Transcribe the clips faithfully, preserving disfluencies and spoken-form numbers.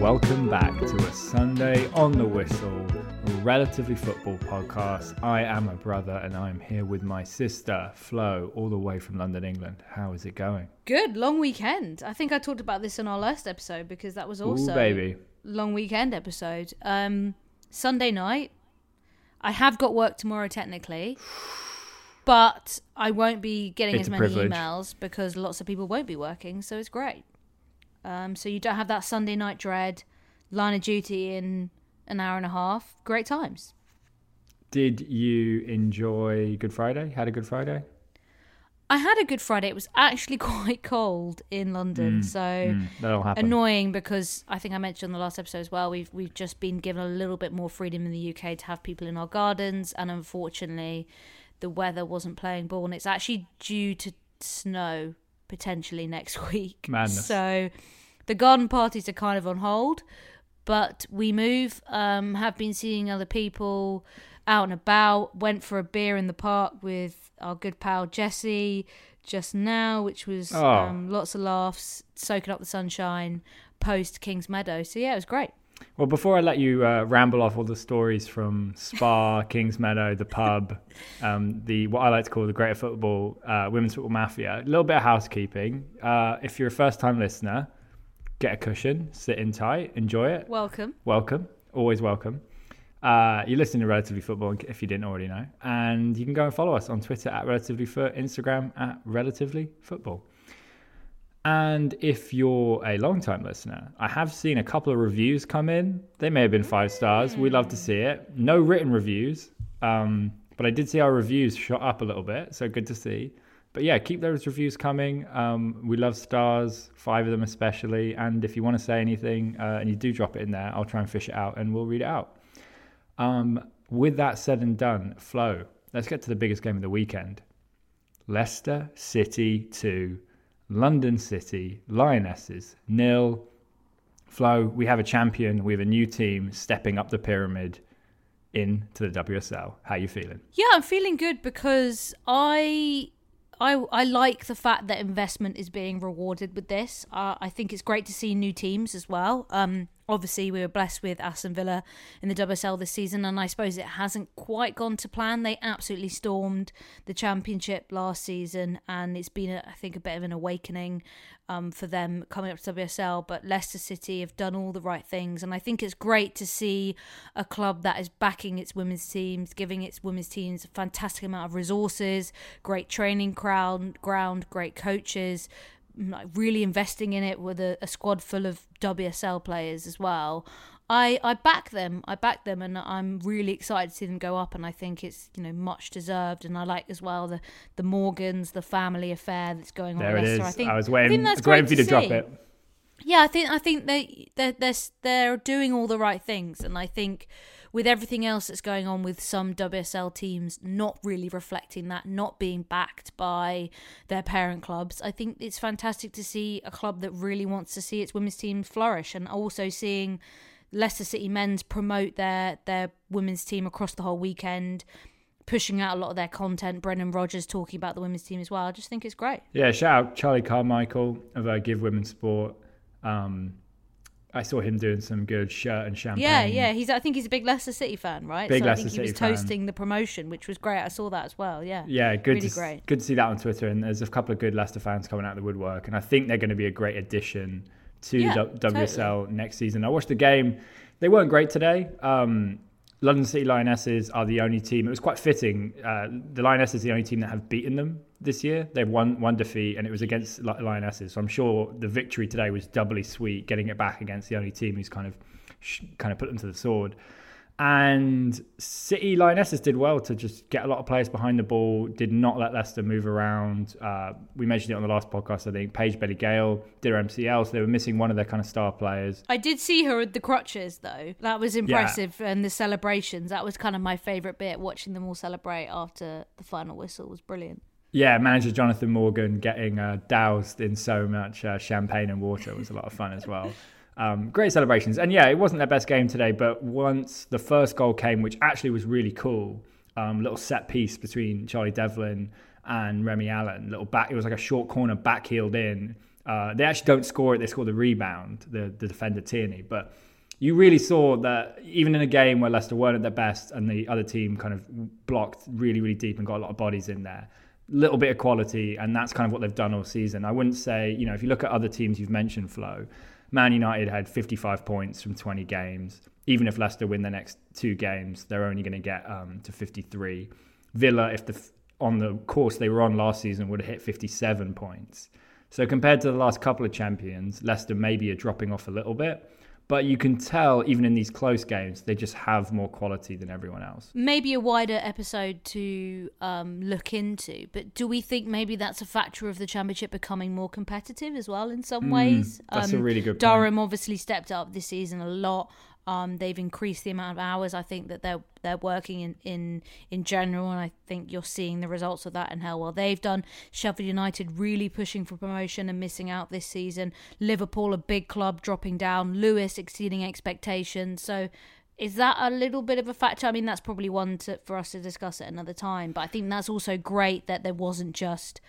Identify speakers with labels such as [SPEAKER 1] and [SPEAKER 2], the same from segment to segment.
[SPEAKER 1] welcome back to a Sunday on the Whistle, a Relatively Football podcast. I am a brother and I'm here with my sister, Flo, all the way from London, England. How is it going?
[SPEAKER 2] Good, long weekend. I think I talked about this in our last episode because that was also
[SPEAKER 1] Ooh, baby.
[SPEAKER 2] long weekend episode. Um, Sunday night. I have got work tomorrow technically, but I won't be getting
[SPEAKER 1] It's
[SPEAKER 2] as
[SPEAKER 1] a
[SPEAKER 2] many
[SPEAKER 1] privilege.
[SPEAKER 2] emails because lots of people won't be working, so it's great. Um, so you don't have that Sunday night dread, line of duty in an hour and a half. Great times.
[SPEAKER 1] Did you enjoy Good Friday? Had a Good Friday?
[SPEAKER 2] I had a good Friday. It was actually quite cold in London,
[SPEAKER 1] Mm,
[SPEAKER 2] so
[SPEAKER 1] mm, that'll happen.
[SPEAKER 2] annoying because I think I mentioned on the last episode as well, we've we've just been given a little bit more freedom in the U K to have people in our gardens, and unfortunately the weather wasn't playing ball, and it's actually due to snow potentially next week.
[SPEAKER 1] Madness.
[SPEAKER 2] So the garden parties are kind of on hold, but we move, um, have been seeing other people out and about, went for a beer in the park with our good pal Jesse just now, which was
[SPEAKER 1] Oh.
[SPEAKER 2] um, lots of laughs, soaking up the sunshine post Kings Meadow. So yeah, it was great.
[SPEAKER 1] Well, before I let you uh, ramble off all the stories from Spa, Kings Meadow, the pub, um, the what I like to call the Greater Football, uh, Women's Football Mafia, a little bit of housekeeping. Uh, if you're a first-time listener, get a cushion, sit in tight, enjoy it.
[SPEAKER 2] Welcome.
[SPEAKER 1] Welcome, always welcome. Uh, you're listening to Relatively Football, if you didn't already know. And you can go and follow us on Twitter at Relatively Foot, Instagram at Relatively Football. And if you're a long-time listener, I have seen a couple of reviews come in. They may have been five stars. We'd love to see it. No written reviews, um, but I did see our reviews shot up a little bit, so good to see. But yeah, keep those reviews coming. Um, we love stars, five of them especially. And if you want to say anything uh, and you do drop it in there, I'll try and fish it out and we'll read it out. Um, with that said and done, Flo, let's get to the biggest game of the weekend. Leicester City two. London City, Lionesses, nil. Flo, we have a champion. We have a new team stepping up the pyramid into the W S L. How you feeling?
[SPEAKER 2] Yeah, I'm feeling good because I, I, I like the fact that investment is being rewarded with this. Uh, I think it's great to see new teams as well. Um, obviously, we were blessed with Aston Villa in the W S L this season, and I suppose it hasn't quite gone to plan. They absolutely stormed the Championship last season, and it's been, a, I think, a bit of an awakening um, for them coming up to W S L. But Leicester City have done all the right things, and I think it's great to see a club that is backing its women's teams, giving its women's teams a fantastic amount of resources, great training ground, ground great coaches, like really investing in it with a, a squad full of W S L players as well. I, I back them. I back them, and I'm really excited to see them go up. And I think it's, you know, much deserved. And I like as well the the Morgans, the family affair that's going on.
[SPEAKER 1] There
[SPEAKER 2] at
[SPEAKER 1] it
[SPEAKER 2] Leicester.
[SPEAKER 1] is.
[SPEAKER 2] I, think,
[SPEAKER 1] I was waiting,
[SPEAKER 2] I think
[SPEAKER 1] I
[SPEAKER 2] that's
[SPEAKER 1] was waiting for
[SPEAKER 2] great
[SPEAKER 1] you to drop
[SPEAKER 2] see.
[SPEAKER 1] it.
[SPEAKER 2] Yeah, I think I think they they're, they're they're doing all the right things, and I think with everything else that's going on with some W S L teams not really reflecting that, not being backed by their parent clubs, I think it's fantastic to see a club that really wants to see its women's team flourish, and also seeing Leicester City men's promote their their women's team across the whole weekend, pushing out a lot of their content. Brendan Rodgers talking about the women's team as well. I just think it's great.
[SPEAKER 1] Yeah, shout out Charlie Carmichael of uh, Give Women Sport. Um, I saw him doing some good shirt and champagne.
[SPEAKER 2] Yeah, yeah. He's. I think he's a big Leicester City fan, right?
[SPEAKER 1] Big
[SPEAKER 2] so
[SPEAKER 1] Leicester
[SPEAKER 2] I think he
[SPEAKER 1] City
[SPEAKER 2] was
[SPEAKER 1] fan.
[SPEAKER 2] toasting the promotion, which was great. I saw that as well. Yeah.
[SPEAKER 1] Yeah, good
[SPEAKER 2] Really
[SPEAKER 1] to
[SPEAKER 2] great.
[SPEAKER 1] good to see that on Twitter. And there's a couple of good Leicester fans coming out of the woodwork, and I think they're going to be a great addition to
[SPEAKER 2] Yeah,
[SPEAKER 1] the W S L
[SPEAKER 2] totally.
[SPEAKER 1] next season. I watched the game; they weren't great today. Um, London City Lionesses are the only team. It was quite fitting. Uh, the Lionesses are the only team that have beaten them this year. They've won one defeat, and it was against Li- Lionesses. So I'm sure the victory today was doubly sweet, getting it back against the only team who's kind of sh- kind of put them to the sword. And City Lionesses did well to just get a lot of players behind the ball, did not let Leicester move around. Uh, we mentioned it on the last podcast, I think. Paige Betty-Gale did her M C L, so they were missing one of their kind of star players.
[SPEAKER 2] I did see her at the crutches, though. That was impressive. And the celebrations, that was kind of my favourite bit. Watching them all celebrate after the final whistle was brilliant.
[SPEAKER 1] Yeah, manager Jonathan Morgan getting uh, doused in so much uh, champagne and water was a lot of fun as well. Um, great celebrations. And yeah, it wasn't their best game today, but once the first goal came, which actually was really cool, um, little set piece between Charlie Devlin and Remy Allen, little back, it was like a short corner back heeled in. Uh, they actually don't score it; they score the rebound, the the defender Tierney. But you really saw that even in a game where Leicester weren't at their best and the other team kind of blocked really, really deep and got a lot of bodies in there, little bit of quality, and that's kind of what they've done all season. I wouldn't say, you know, if you look at other teams you've mentioned, Flo, Man United had fifty-five points from twenty games. Even if Leicester win the next two games, they're only going to get um, to fifty-three. Villa, if the on the course they were on last season, would have hit fifty-seven points. So compared to the last couple of champions, Leicester maybe are dropping off a little bit. But you can tell, even in these close games, they just have more quality than everyone else.
[SPEAKER 2] Maybe a wider episode to um, look into. But do we think maybe that's a factor of the Championship becoming more competitive as well in some
[SPEAKER 1] Mm,
[SPEAKER 2] ways?
[SPEAKER 1] that's
[SPEAKER 2] um,
[SPEAKER 1] a really good point.
[SPEAKER 2] Durham obviously stepped up this season a lot. Um, they've increased the amount of hours I think that they're they're working in, in in general, and I think you're seeing the results of that and how well they've done. Sheffield United really pushing for promotion and missing out this season. Liverpool, a big club, dropping down. Lewis exceeding expectations. So is that a little bit of a factor? I mean, that's probably one to, for us to discuss at another time, but I think that's also great that there wasn't just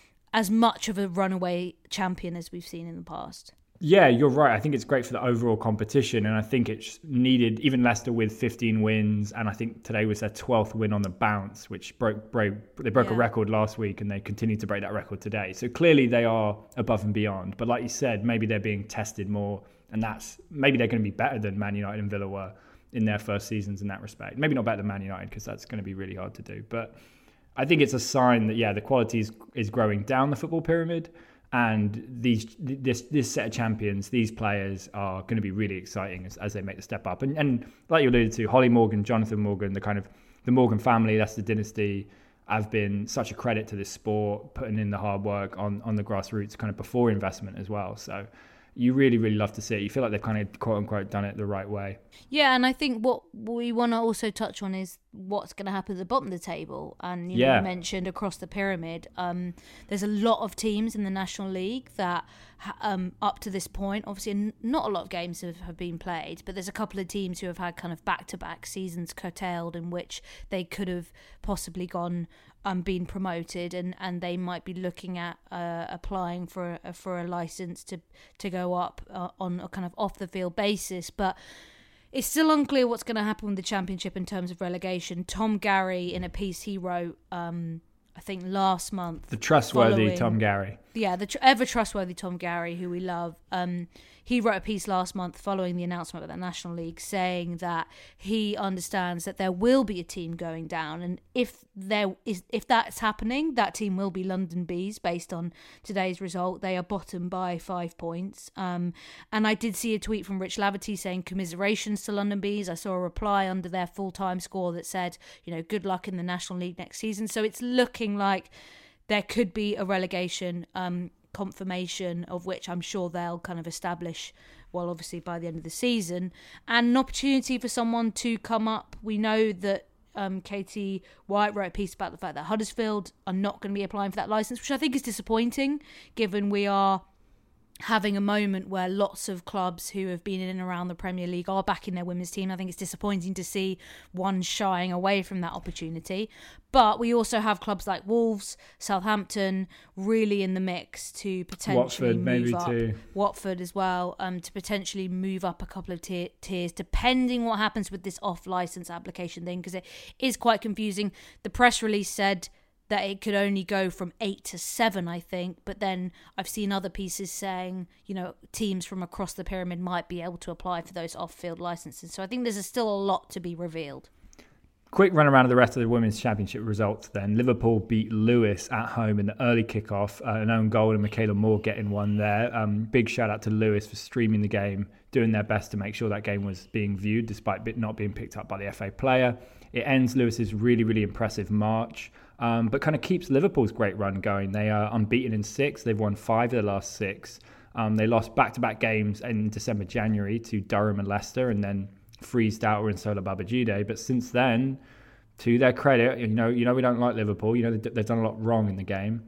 [SPEAKER 2] as much of a runaway champion as we've seen in the past.
[SPEAKER 1] Yeah, you're right. I think it's great for the overall competition, and I think it's needed. Even Leicester with fifteen wins, and I think today was their twelfth win on the bounce, which broke, broke they broke yeah. a record last week, and they continue to break that record today. So clearly they are above and beyond. But like you said, maybe they're being tested more, and that's maybe they're going to be better than Man United and Villa were in their first seasons in that respect. Maybe not better than Man United, because that's going to be really hard to do. But I think it's a sign that yeah, the quality is, is growing down the football pyramid. And these this this set of champions, these players are going to be really exciting as, as they make the step up. And and like you alluded to, Holly Morgan, Jonathan Morgan, the kind of the Morgan family, that's the dynasty, have been such a credit to this sport, putting in the hard work on, on the grassroots kind of before investment as well. So you really, really love to see it. You feel like they've kind of, quote unquote, done it the right way. Yeah,
[SPEAKER 2] and I think what we want to also touch on is what's going to happen at the bottom of the table. And you, know,
[SPEAKER 1] yeah.
[SPEAKER 2] you mentioned across the pyramid, um, there's a lot of teams in the National League that um, up to this point, obviously not a lot of games have, have been played, but there's a couple of teams who have had kind of back-to-back seasons curtailed in which they could have possibly gone um, been promoted, and, and they might be looking at uh, applying for a, for a license to to go up uh, on a kind of off the field basis. But it's still unclear what's going to happen with the Championship in terms of relegation. Tom Garry, in a piece he wrote, um, I think last month,
[SPEAKER 1] the trustworthy
[SPEAKER 2] following,
[SPEAKER 1] Tom Garry,
[SPEAKER 2] yeah, the tr- ever trustworthy Tom Garry, who we love. Um, he wrote a piece last month following the announcement of the National League, saying that he understands that there will be a team going down, and if there is, if that's happening, that team will be London Bees. Based on today's result, they are bottom by five points. Um, and I did see a tweet from Rich Laverty saying commiserations to London Bees. I saw a reply under their full-time score that said, you know, good luck in the National League next season. So it's looking like there could be a relegation um, confirmation, of which I'm sure they'll kind of establish, well, obviously by the end of the season, and an opportunity for someone to come up. We know that um, Katie White wrote a piece about the fact that Huddersfield are not going to be applying for that licence, which I think is disappointing, given we are having a moment where lots of clubs who have been in and around the Premier League are backing their women's team. I think it's disappointing to see one shying away from that opportunity. But we also have clubs like Wolves, Southampton, really in the mix to potentially
[SPEAKER 1] Watford,
[SPEAKER 2] move
[SPEAKER 1] maybe
[SPEAKER 2] up.
[SPEAKER 1] too.
[SPEAKER 2] Watford as well, um, to potentially move up a couple of tier- tiers, depending what happens with this off-licence application thing, because it is quite confusing. The press release said that it could only go from eight to seven, I think. But then I've seen other pieces saying, you know, teams from across the pyramid might be able to apply for those off-field licenses. So I think there's still a lot to be revealed.
[SPEAKER 1] Quick run around of the rest of the Women's Championship results then. Liverpool beat Lewis at home in the early kickoff. Uh, an own goal and Michaela Moore getting one there. Um, big shout out to Lewis for streaming the game, doing their best to make sure that game was being viewed despite not being picked up by the F A player. It ends Lewis's really, really impressive march, um, but kind of keeps Liverpool's great run going. They are unbeaten in six. They've won five of their last six. Um, they lost back-to-back games in December, January to Durham and Leicester, and then freezed out or in Sola Babajide. But since then, to their credit, you know, you know we don't like Liverpool. You know they've done a lot wrong in the game,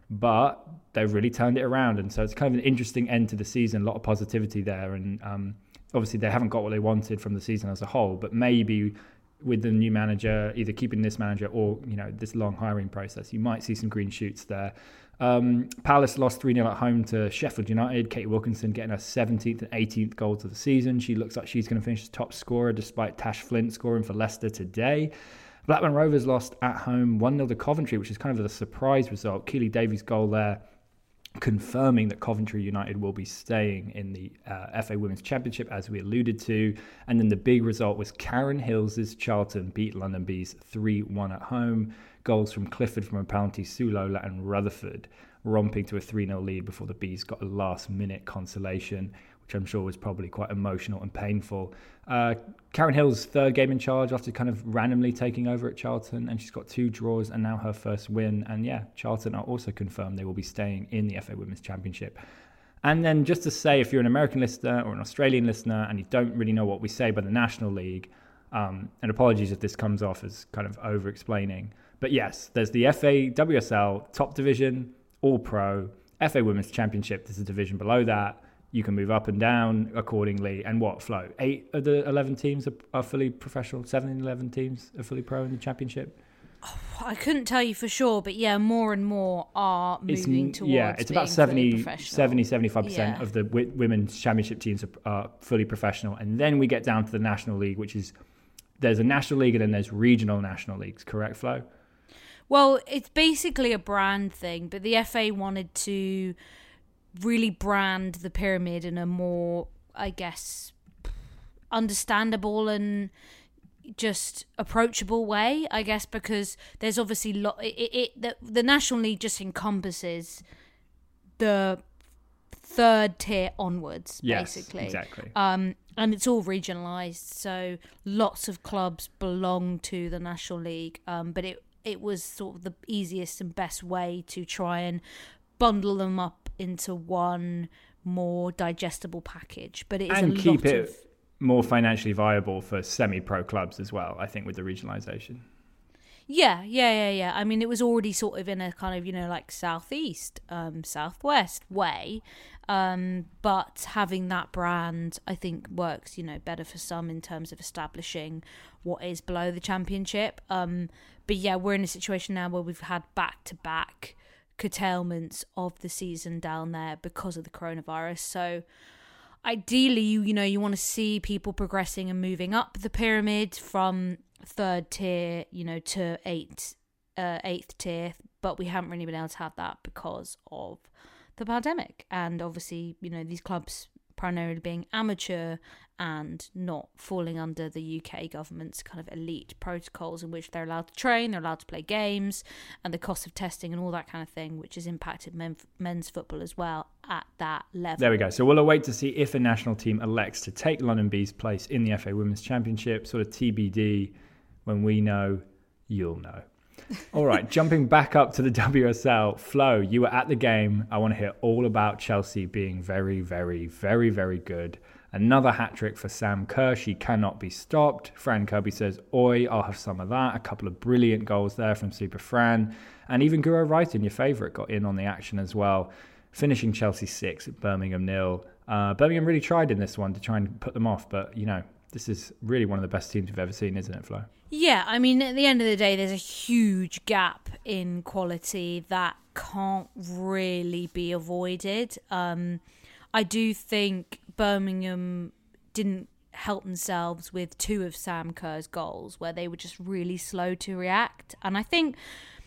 [SPEAKER 1] but they've really turned it around. And so it's kind of an interesting end to the season. A lot of positivity there, and um, obviously they haven't got what they wanted from the season as a whole. But maybe with the new manager, either keeping this manager or, you know, this long hiring process, you might see some green shoots there. Um, Palace lost three nil at home to Sheffield United. Katie Wilkinson getting her seventeenth and eighteenth goals of the season. She looks like she's going to finish the top scorer despite Tash Flint scoring for Leicester today. Blackburn Rovers lost at home one nil to Coventry, which is kind of a surprise result. Keely Davies' goal there, confirming that Coventry United will be staying in the uh, F A Women's Championship, as we alluded to. And then the big result was Karen Hills' Charlton beat London Bees three one at home. Goals from Clifford from a penalty, Sulola and Rutherford romping to a three nil lead before the Bees got a last-minute consolation, which I'm sure was probably quite emotional and painful. Uh, Karen Hill's third game in charge after kind of randomly taking over at Charlton, and she's got two draws and now her first win. And yeah, Charlton are also confirmed they will be staying in the F A Women's Championship. And then just to say, if you're an American listener or an Australian listener and you don't really know what we say by the National League, um, and apologies if this comes off as kind of over-explaining, but yes, there's the F A W S L top division, all pro, F A Women's Championship, there's a division below that. You can move up and down accordingly. And what, Flo? Eight of the eleven teams are, are fully professional? Seven in eleven teams are fully pro in the championship?
[SPEAKER 2] Oh, I couldn't tell you for sure, but yeah, more and more are moving
[SPEAKER 1] it's,
[SPEAKER 2] towards
[SPEAKER 1] Yeah, it's
[SPEAKER 2] being
[SPEAKER 1] about seventy,
[SPEAKER 2] fully
[SPEAKER 1] seventy seventy-five percent
[SPEAKER 2] yeah.
[SPEAKER 1] of the w- women's championship teams are, are fully professional. And then we get down to the National League, which is, there's a National League and then there's regional National Leagues, correct, Flo?
[SPEAKER 2] Well, it's basically a brand thing, but the F A wanted to really brand the pyramid in a more, I guess, understandable and just approachable way, I guess, because there's obviously lot. It, it, it the, the National League just encompasses the third tier onwards,
[SPEAKER 1] yes,
[SPEAKER 2] basically.
[SPEAKER 1] Exactly.
[SPEAKER 2] Um, and it's all regionalised, so lots of clubs belong to the National League. Um, but it it was sort of the easiest and best way to try and bundle them up into one more digestible package. But it is
[SPEAKER 1] and
[SPEAKER 2] a
[SPEAKER 1] keep
[SPEAKER 2] lot
[SPEAKER 1] it
[SPEAKER 2] of
[SPEAKER 1] more financially viable for semi-pro clubs as well, I think, with the regionalisation.
[SPEAKER 2] Yeah, yeah, yeah, yeah. I mean, it was already sort of in a kind of, you know, like southeast, um, southwest way. Um, but having that brand, I think, works, you know, better for some in terms of establishing what is below the championship. Um, but yeah, we're in a situation now where we've had back-to-back curtailments of the season down there because of the coronavirus. So ideally, you you know, you want to see people progressing and moving up the pyramid from third tier, you know, to eighth, uh, eighth tier, but we haven't really been able to have that because of the pandemic. And obviously, you know, these clubs primarily being amateur and not falling under the U K government's kind of elite protocols in which they're allowed to train, they're allowed to play games, and the cost of testing and all that kind of thing, which has impacted men, men's football as well at that level.
[SPEAKER 1] There we go. So we'll await to see if a national team elects to take London Bees' place in the F A Women's Championship, sort of T B D. When we know, you'll know. All right, jumping back up to the W S L. Flo, you were at the game. I want to hear all about Chelsea being very, very, very, very good. Another hat-trick for Sam Kerr. She cannot be stopped. Fran Kirby says, oi, I'll have some of that. A couple of brilliant goals there from Super Fran. And even Guro Reiten, your favourite, got in on the action as well. Finishing Chelsea six, Birmingham nil. Uh, Birmingham really tried in this one to try and put them off. But, you know, this is really one of the best teams we've ever seen, isn't it, Flo?
[SPEAKER 2] Yeah, I mean, at the end of the day, there's a huge gap in quality that can't really be avoided. Um, I do think Birmingham didn't help themselves with two of Sam Kerr's goals, where they were just really slow to react. And I think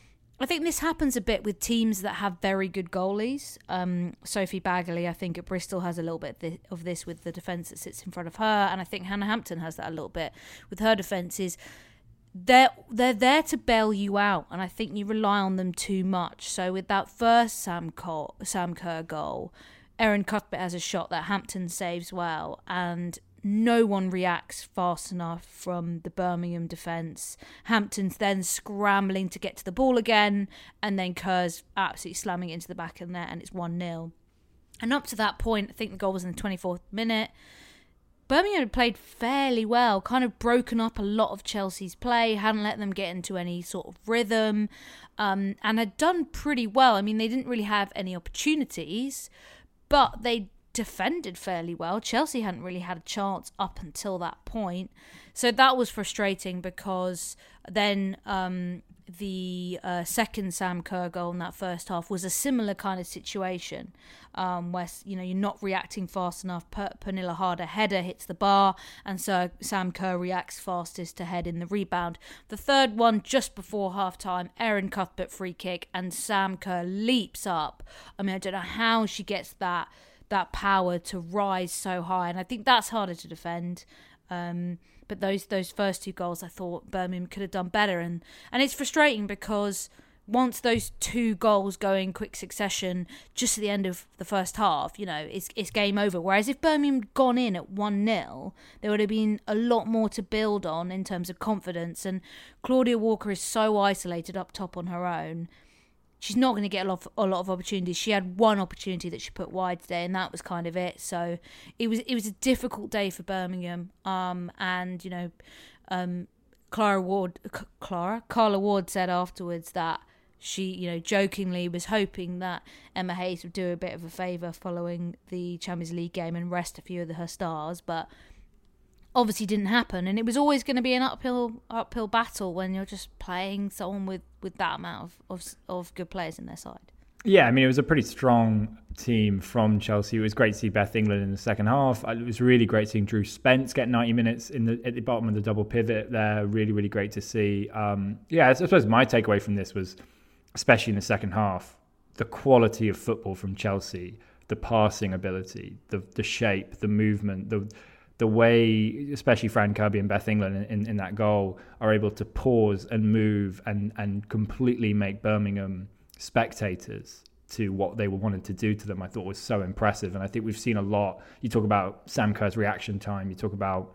[SPEAKER 2] I think this happens a bit with teams that have very good goalies. Um, Sophie Bagley, I think, at Bristol has a little bit of this with the defence that sits in front of her. And I think Hannah Hampton has that a little bit with her defences. They're, they're there to bail you out, and I think you rely on them too much. So with that first Sam, Cole, Sam Kerr goal, Erin Cuthbert has a shot that Hampton saves well, and no one reacts fast enough from the Birmingham defence. Hampton's then scrambling to get to the ball again, and then Kerr's absolutely slamming it into the back of the net, and it's one nil. And up to that point, I think the goal was in the twenty-fourth minute, Birmingham had played fairly well, kind of broken up a lot of Chelsea's play, hadn't let them get into any sort of rhythm, um, and had done pretty well. I mean, they didn't really have any opportunities, but they defended fairly well. Chelsea hadn't really had a chance up until that point. So that was frustrating because then um, the uh, second Sam Kerr goal in that first half was a similar kind of situation um, where, you know, you're not reacting fast enough. Per- Pernilla Harder header hits the bar, and so Sam Kerr reacts fastest to head in the rebound. The third one, just before half-time, Erin Cuthbert free kick, and Sam Kerr leaps up. I mean, I don't know how she gets that that power to rise so high, and I think that's harder to defend. Um, but those those first two goals, I thought Birmingham could have done better, and and it's frustrating because once those two goals go in quick succession, just at the end of the first half, you know, it's it's game over. Whereas if Birmingham had gone in at one nil, there would have been a lot more to build on in terms of confidence. And Claudia Walker is so isolated up top on her own. She's not going to get a lot, of, a lot of opportunities. She had one opportunity that she put wide today, and that was kind of it. So it was it was a difficult day for Birmingham. Um, and you know, um, Clara Ward, Clara Carla Ward said afterwards that she, you know, jokingly was hoping that Emma Hayes would do a bit of a favour following the Champions League game and rest a few of her stars, but obviously didn't happen. And it was always going to be an uphill uphill battle when you're just playing someone with, with that amount of, of of good players in their side.
[SPEAKER 1] Yeah, I mean, it was a pretty strong team from Chelsea. It was great to see Beth England in the second half. It was really great seeing Drew Spence get ninety minutes in the at the bottom of the double pivot there. Really, really great to see. Um, yeah, I suppose my takeaway from this was, especially in the second half, the quality of football from Chelsea, the passing ability, the the shape, the movement, the the way, especially Fran Kirby and Beth England in, in, in that goal, are able to pause and move and, and completely make Birmingham spectators to what they wanted to do to them, I thought was so impressive. And I think we've seen a lot. You talk about Sam Kerr's reaction time, you talk about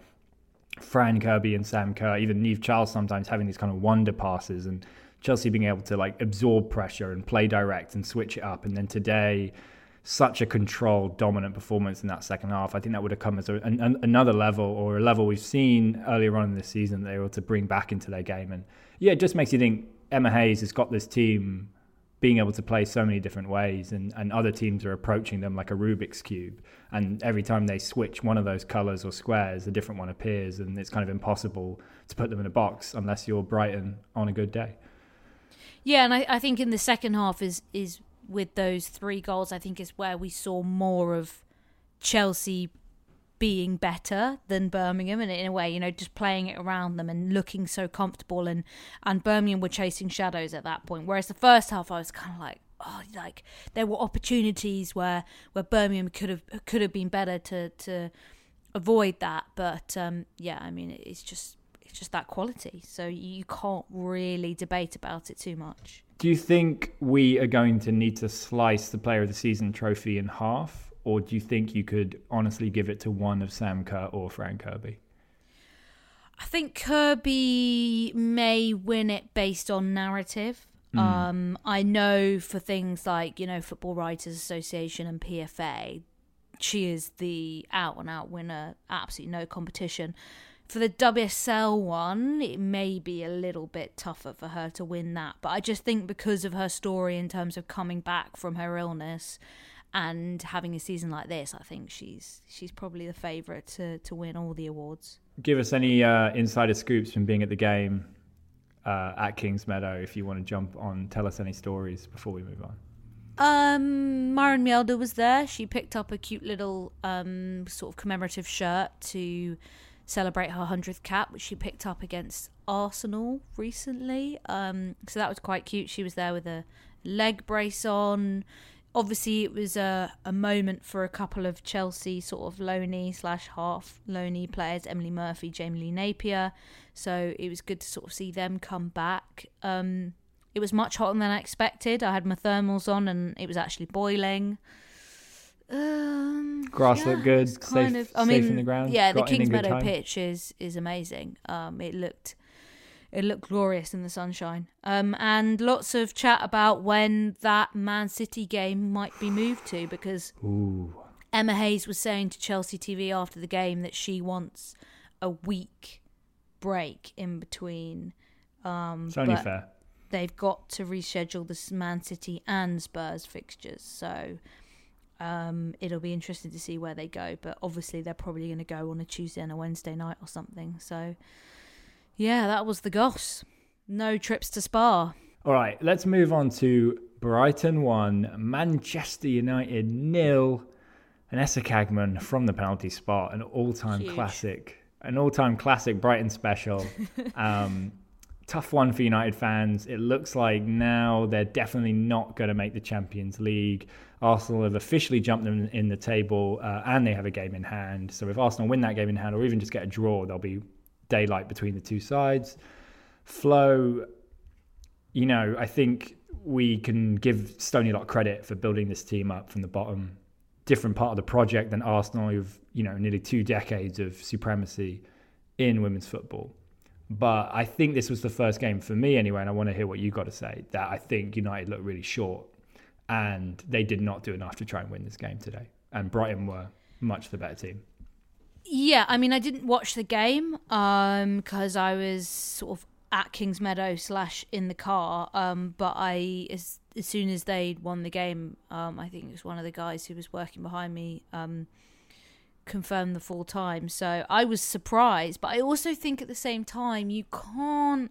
[SPEAKER 1] Fran Kirby and Sam Kerr, even Niamh Charles sometimes having these kind of wonder passes, and Chelsea being able to like absorb pressure and play direct and switch it up. And then today, such a controlled, dominant performance in that second half. I think that would have come as a, an, another level, or a level we've seen earlier on in this season that they were able to bring back into their game. And yeah, it just makes you think Emma Hayes has got this team being able to play so many different ways, and, and other teams are approaching them like a Rubik's Cube. And every time they switch one of those colours or squares, a different one appears, and it's kind of impossible to put them in a box unless you're Brighton on a good day.
[SPEAKER 2] Yeah, and I, I think in the second half is is with those three goals, I think is where we saw more of Chelsea being better than Birmingham, and in a way, you know, just playing it around them and looking so comfortable, and, and Birmingham were chasing shadows at that point. Whereas the first half, I was kind of like, oh, like there were opportunities where, where Birmingham could have could have been better to to avoid that. But um, yeah, I mean, it's just it's just that quality, so you can't really debate about it too much.
[SPEAKER 1] Do you think we are going to need to slice the Player of the Season trophy in half, or do you think you could honestly give it to one of Sam Kerr or Fran Kirby?
[SPEAKER 2] I think Kirby may win it based on narrative. Mm. Um, I know for things like, you know, Football Writers Association and P F A, she is the out-and-out winner, absolutely no competition. For the W S L one, it may be a little bit tougher for her to win that. But I just think because of her story in terms of coming back from her illness and having a season like this, I think she's she's probably the favourite to, to win all the awards. Give
[SPEAKER 1] us any uh, insider scoops from being at the game uh, at Kingsmeadow if you want to jump on. Tell us any stories before we move on.
[SPEAKER 2] Um, Maren Mjelde was there. She picked up a cute little um, sort of commemorative shirt to celebrate her hundredth cap, which she picked up against Arsenal recently. Um, so that was quite cute. She was there with a leg brace on. Obviously, it was a, a moment for a couple of Chelsea sort of loanee slash half loanee players, Emily Murphy, Jamie Lee Napier. So it was good to sort of see them come back. Um, it was much hotter than I expected. I had my thermals on and it was actually boiling. Um,
[SPEAKER 1] Grass
[SPEAKER 2] yeah,
[SPEAKER 1] looked good, safe,
[SPEAKER 2] of, I
[SPEAKER 1] safe
[SPEAKER 2] mean,
[SPEAKER 1] in the ground.
[SPEAKER 2] Yeah, the Kingsmeadow pitch is is amazing. Um, it looked it looked glorious in the sunshine. Um, and lots of chat about when that Man City game might be moved to, because
[SPEAKER 1] Ooh.
[SPEAKER 2] Emma Hayes was saying to Chelsea T V after the game that she wants a week break in between. Um,
[SPEAKER 1] it's only fair.
[SPEAKER 2] They've got to reschedule the Man City and Spurs fixtures, so. Um, it'll be interesting to see where they go, but obviously they're probably going to go on a Tuesday and a Wednesday night or something. So, yeah, that was the Goss. No trips to Spa.
[SPEAKER 1] All right, let's move on to Brighton one, Manchester United nil, and Essa Cagman from the penalty spot, an all-time
[SPEAKER 2] Huge.
[SPEAKER 1] classic, an all-time classic Brighton special. um, tough one for United fans. It looks like now they're definitely not going to make the Champions League. Arsenal have officially jumped them in the table, uh, and they have a game in hand. So if Arsenal win that game in hand, or even just get a draw, there'll be daylight between the two sides. Flo, you know, I think we can give Stoney a lot of credit for building this team up from the bottom. Different part of the project than Arsenal, who've, you know, nearly two decades of supremacy in women's football. But I think this was the first game for me anyway, and I want to hear what you got to say, that I think United looked really short and they did not do enough to try and win this game today. And Brighton were much the better team.
[SPEAKER 2] Yeah, I mean, I didn't watch the game um, because I was sort of at Kingsmeadow slash in the car. Um, but I, as, as soon as they won the game, um, I think it was one of the guys who was working behind me um, confirmed the full time. So I was surprised, but I also think at the same time you can't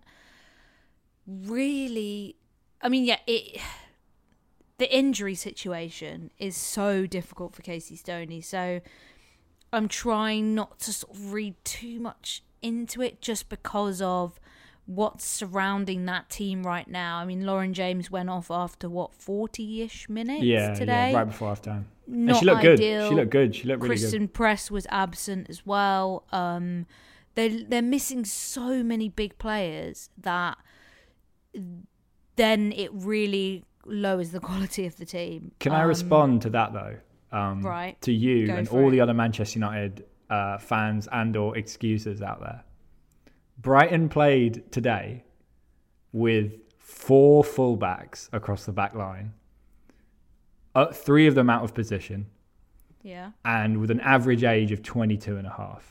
[SPEAKER 2] really. I mean, yeah, it. The injury situation is so difficult for Casey Stoney. So I'm trying not to sort of read too much into it just because of what's surrounding that team right now. I mean, Lauren James went off after, what, forty-ish minutes
[SPEAKER 1] yeah,
[SPEAKER 2] today?
[SPEAKER 1] Yeah, right before half-time.
[SPEAKER 2] Not
[SPEAKER 1] and she looked
[SPEAKER 2] ideal.
[SPEAKER 1] good. She looked good. She looked really
[SPEAKER 2] Kristen
[SPEAKER 1] good.
[SPEAKER 2] Press was absent as well. Um, they they're missing so many big players that then it really lowers the quality of the team.
[SPEAKER 1] Can
[SPEAKER 2] um,
[SPEAKER 1] I respond to that, though? Um,
[SPEAKER 2] right.
[SPEAKER 1] To you
[SPEAKER 2] Go
[SPEAKER 1] and
[SPEAKER 2] for
[SPEAKER 1] all
[SPEAKER 2] it.
[SPEAKER 1] the other Manchester United uh, fans and or excuses out there. Brighton played today with four fullbacks across the back line, uh, three of them out of position,
[SPEAKER 2] Yeah.
[SPEAKER 1] and with an average age of twenty-two and a half.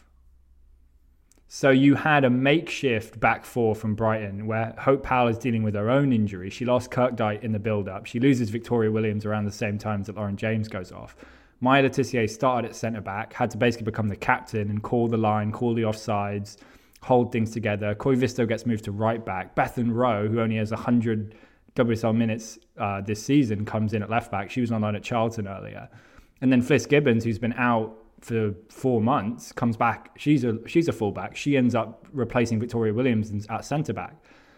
[SPEAKER 1] So you had a makeshift back four from Brighton where Hope Powell is dealing with her own injury. She lost Kirkdyke in the build-up. She loses Victoria Williams around the same time that Lauren James goes off. Maya Le Tissier started at centre-back, had to basically become the captain and call the line, call the offsides, hold things together. Coy Visto gets moved to right-back. Bethan Rowe, who only has one hundred W S L minutes uh, this season, comes in at left-back. She was on loan at Charlton earlier. And then Fliss Gibbons, who's been out for four months, comes back. She's a she's a fullback. She ends up replacing Victoria Williams at centre back.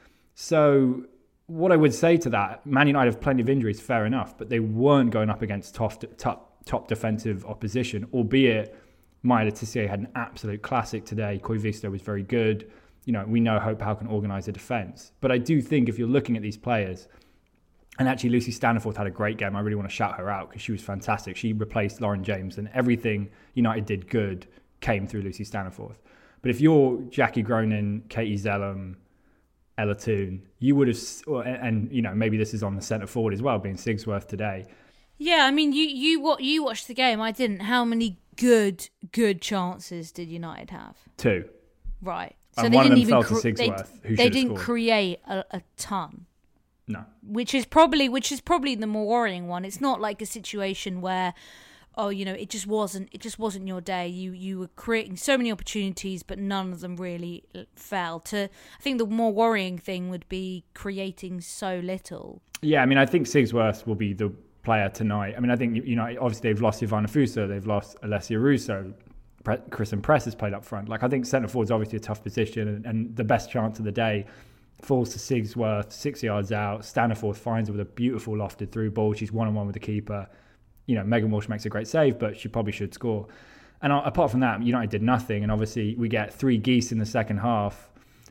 [SPEAKER 1] So what I would say to that, Man United have plenty of injuries, fair enough, but they weren't going up against top top, top defensive opposition, albeit Maya Le Tissier had an absolute classic today. Coy Visto was very good. You know, we know Hope Powell can organise a defence. But I do think if you're looking at these players, and actually Lucy Staniforth had a great game. I really want to shout her out because she was fantastic. She replaced Lauren James and everything United did good came through Lucy Staniforth. But if you're Jackie Gronin, Katie Zellum, Ella Toon, you would have, and you know, maybe this is on the centre forward as well, being Sigsworth today.
[SPEAKER 2] Yeah, I mean, you you what you watched the game. I didn't. How many good good chances did United have?
[SPEAKER 1] Two.
[SPEAKER 2] Right. So
[SPEAKER 1] And
[SPEAKER 2] they
[SPEAKER 1] one of
[SPEAKER 2] didn't
[SPEAKER 1] them
[SPEAKER 2] even
[SPEAKER 1] fell to
[SPEAKER 2] cre-
[SPEAKER 1] Sigsworth,
[SPEAKER 2] they,
[SPEAKER 1] who
[SPEAKER 2] they
[SPEAKER 1] should have
[SPEAKER 2] didn't
[SPEAKER 1] scored.
[SPEAKER 2] create a, a ton.
[SPEAKER 1] No.
[SPEAKER 2] Which is probably which is probably the more worrying one. It's not like a situation where, oh, you know, it just wasn't it just wasn't your day. You you were creating so many opportunities, but none of them really fell. To I think the more worrying thing would be creating so little.
[SPEAKER 1] Yeah, I mean, I think Sigsworth will be the player tonight. I mean, I think, you know, obviously they've lost Ivana Fuso, they've lost Alessia Russo, Pre- Kristen Press has played up front. Like, I think centre forward's obviously a tough position, and, and the best chance of the day falls to Sigsworth, six yards out. Staniforth finds her with a beautiful lofted through ball. She's one-on-one with the keeper. You know, Megan Walsh makes a great save, but she probably should score. And uh, apart from that, United did nothing. And obviously we get three geese in the second half.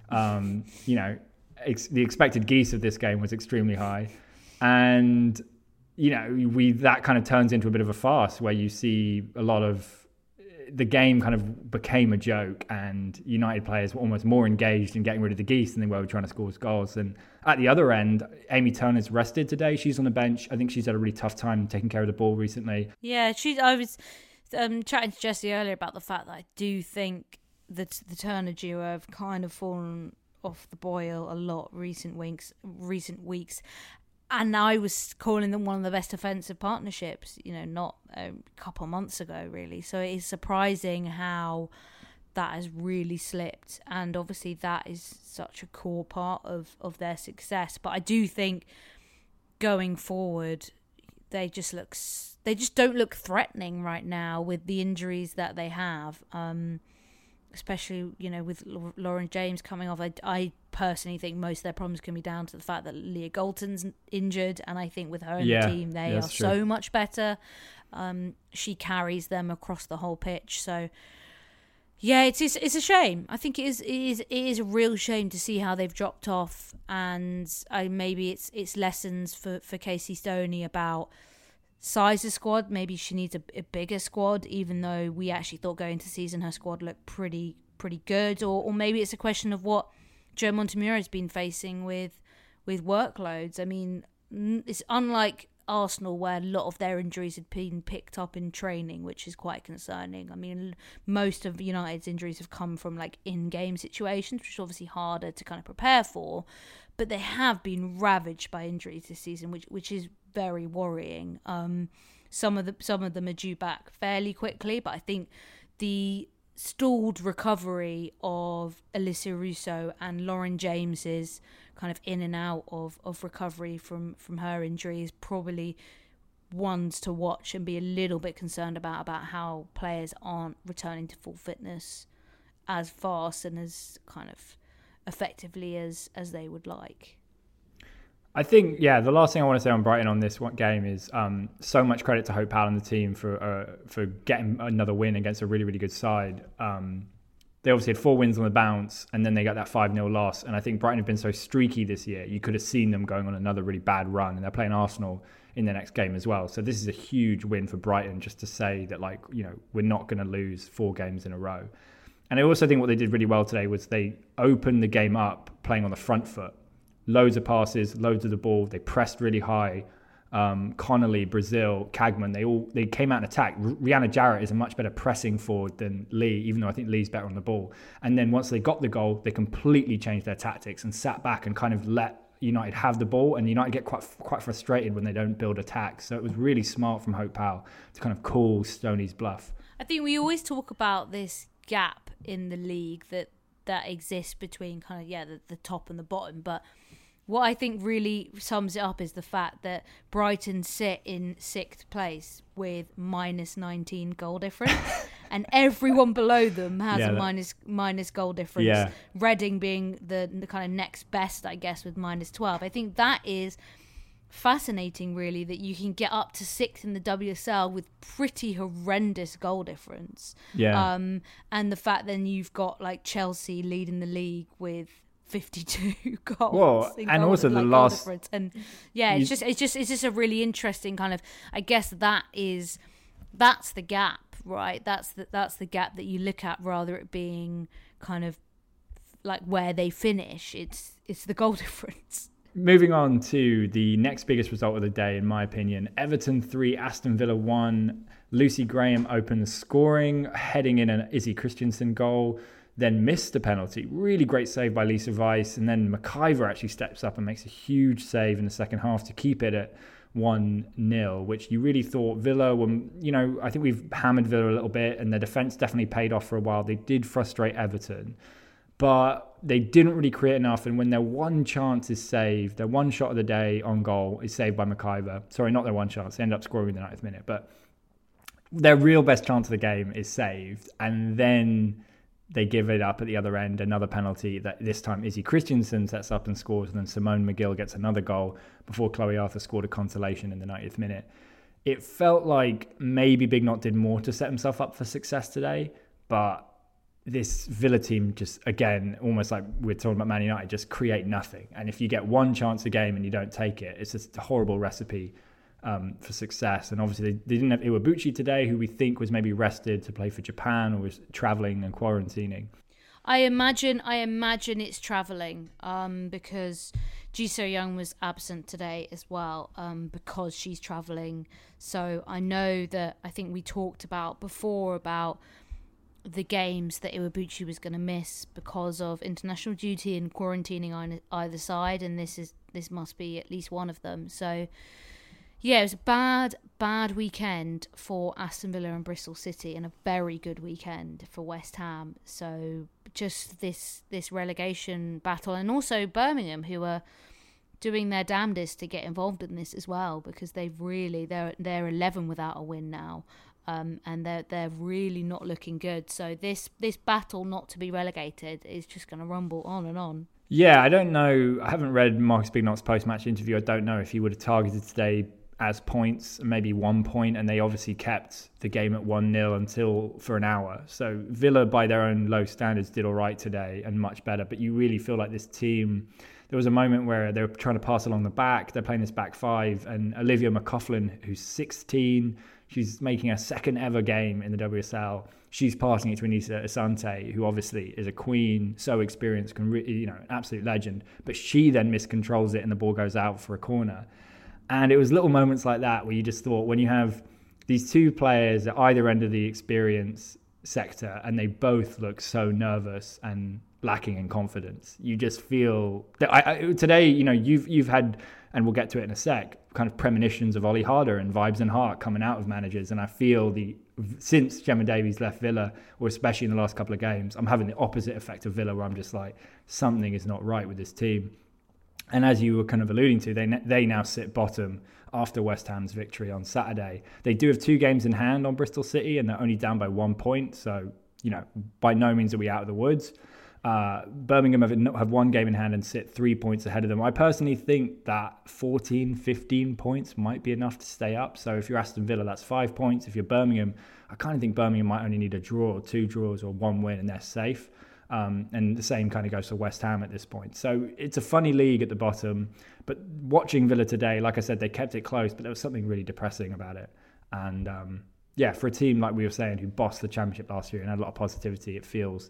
[SPEAKER 1] Um, you know, ex- the expected geese of this game was extremely high. And, you know, we that kind of turns into a bit of a farce where you see a lot of the game kind of became a joke, and United players were almost more engaged in getting rid of the geese than they were trying to score goals. And at the other end, Amy Turner's rested today. She's on the bench. I think she's had a really tough time taking care of the ball recently.
[SPEAKER 2] Yeah, she. I was um, chatting to Jessie earlier about the fact that I do think that the Turner duo have kind of fallen off the boil a lot recent weeks. Recent weeks. and I was calling them one of the best offensive partnerships, you know, not a couple of months ago, really. So it is surprising how that has really slipped. And obviously that is such a core part of, of their success. But I do think going forward, they just look, they just don't look threatening right now with the injuries that they have. Um, especially, you know, with Lauren James coming off. I, I personally think most of their problems can be down to the fact that Leah Galton's injured, and I think with her in
[SPEAKER 1] yeah,
[SPEAKER 2] the team, they
[SPEAKER 1] yeah,
[SPEAKER 2] are
[SPEAKER 1] true.
[SPEAKER 2] so much better. Um, she carries them across the whole pitch. So, yeah, it's, it's it's a shame. I think it is it is it is a real shame to see how they've dropped off, and I maybe it's it's lessons for for Casey Stoney about size of squad. Maybe she needs a, a bigger squad, even though we actually thought going into the season her squad looked pretty pretty good. Or or maybe it's a question of what Joe Montemurro has been facing with with workloads. I mean, it's unlike Arsenal, where a lot of their injuries had been picked up in training, which is quite concerning. I mean, most of United's injuries have come from like in-game situations, which is obviously harder to kind of prepare for, but they have been ravaged by injuries this season, which which is very worrying. Um, some of the some of them are due back fairly quickly, but I think the stalled recovery of Alyssa Russo and Lauren James's kind of in and out of, of recovery from, from her injury is probably ones to watch and be a little bit concerned about, about how players aren't returning to full fitness as fast and as kind of effectively as, as they would like.
[SPEAKER 1] I think, yeah, the last thing I want to say on Brighton on this one game is um, so much credit to Hope Powell and the team for uh, for getting another win against a really, really good side. Um, they obviously had four wins on the bounce, and then they got that five nil loss. And I think Brighton have been so streaky this year, you could have seen them going on another really bad run, and they're playing Arsenal in the next game as well. So this is a huge win for Brighton, just to say that, like, you know, we're not going to lose four games in a row. And I also think what they did really well today was they opened the game up playing on the front foot. Loads of passes, loads of the ball. They pressed really high. Um, Connolly, Brazil, Kagman, they all they came out and attacked. R- Rihanna Jarrett is a much better pressing forward than Lee, even though I think Lee's better on the ball. And then once they got the goal, they completely changed their tactics and sat back and kind of let United have the ball. And United get quite quite frustrated when they don't build attacks. So it was really smart from Hope Powell to kind of call Stoney's bluff.
[SPEAKER 2] I think we always talk about this gap in the league that that exists between kind of, yeah, the, the top and the bottom. But what I think really sums it up is the fact that Brighton sit in sixth place with minus nineteen goal difference, and everyone below them has
[SPEAKER 1] yeah,
[SPEAKER 2] a
[SPEAKER 1] that,
[SPEAKER 2] minus minus goal difference.
[SPEAKER 1] Yeah.
[SPEAKER 2] Reading being the, the kind of next best, I guess, with minus twelve. I think that is fascinating, really, that you can get up to sixth in the W S L with pretty horrendous goal difference.
[SPEAKER 1] Yeah.
[SPEAKER 2] Um, and the fact then you've got like Chelsea leading the league with fifty-two goals.
[SPEAKER 1] Well, and
[SPEAKER 2] goal,
[SPEAKER 1] also the
[SPEAKER 2] like,
[SPEAKER 1] last,
[SPEAKER 2] and yeah, it's
[SPEAKER 1] you,
[SPEAKER 2] just it's just it's just a really interesting kind of. I guess that is that's the gap, right? That's the that's the gap that you look at, rather it being kind of like where they finish. It's it's the goal difference.
[SPEAKER 1] Moving on to the next biggest result of the day, in my opinion, Everton three, Aston Villa one. Lucy Graham opened the scoring, heading in an Izzy Christensen goal. Then missed a penalty. Really great save by Lisa Weiss. And then McIver actually steps up and makes a huge save in the second half to keep it at one nil, which you really thought Villa were, you know, I think we've hammered Villa a little bit, and their defence definitely paid off for a while. They did frustrate Everton, but they didn't really create enough. And when their one chance is saved, their one shot of the day on goal is saved by McIver. Sorry, not their one chance. They end up scoring in the ninetieth minute. But their real best chance of the game is saved. And then they give it up at the other end, another penalty that this time Izzy Christensen sets up and scores, and then Simone McGill gets another goal before Chloe Arthur scored a consolation in the ninetieth minute. It felt like maybe Big Knot did more to set himself up for success today, but this Villa team just, again, almost like we're talking about Man United, just create nothing. And if you get one chance a game and you don't take it, it's just a horrible recipe Um, for success. And obviously they, they didn't have Iwabuchi today, who we think was maybe rested to play for Japan or was travelling and quarantining.
[SPEAKER 2] I imagine I imagine it's travelling um, because Ji So Young was absent today as well um, because she's travelling. So I know that I think we talked about before about the games that Iwabuchi was going to miss because of international duty and quarantining on either side, and this is this must be at least one of them. So, yeah, it was a bad, bad weekend for Aston Villa and Bristol City, and a very good weekend for West Ham. So, just this this relegation battle, and also Birmingham, who are doing their damnedest to get involved in this as well, because they've really they're they're eleven without a win now. Um, and they're they're really not looking good. So this this battle not to be relegated is just going to rumble on and on.
[SPEAKER 1] Yeah, I don't know. I haven't read Marcus Bignot's post-match interview. I don't know if he would have targeted today as points, maybe one point, and they obviously kept the game at one nil until for an hour. So Villa, by their own low standards, did all right today and much better. But you really feel like this team... There was a moment where they were trying to pass along the back. They're playing this back five, and Olivia McCaughlin, who's sixteen... She's making her second ever game in the W S L. She's passing it to Anissa Asante, who obviously is a queen, so experienced, can re- you know, an absolute legend. But she then miscontrols it and the ball goes out for a corner. And it was little moments like that where you just thought, when you have these two players at either end of the experience sector and they both look so nervous and lacking in confidence, you just feel that I, I, today, you know, you've you've had, and we'll get to it in a sec, kind of premonitions of Ollie Harder and vibes and heart coming out of managers. And I feel the since Gemma Davies left Villa, or especially in the last couple of games, I'm having the opposite effect of Villa, where I'm just like, something is not right with this team. And as you were kind of alluding to, they they now sit bottom after West Ham's victory on Saturday. They do have two games in hand on Bristol City, and they're only down by one point. So, you know, by no means are we out of the woods. Uh, Birmingham have, have one game in hand and sit three points ahead of them. I personally think that fourteen, fifteen points might be enough to stay up. So if you're Aston Villa, that's five points. If you're Birmingham, I kind of think Birmingham might only need a draw, or two draws, or one win, and they're safe. Um, and the same kind of goes for West Ham at this point. So it's a funny league at the bottom. But watching Villa today, like I said, they kept it close, but there was something really depressing about it. And um, yeah, for a team, like we were saying, who bossed the Championship last year and had a lot of positivity, it feels...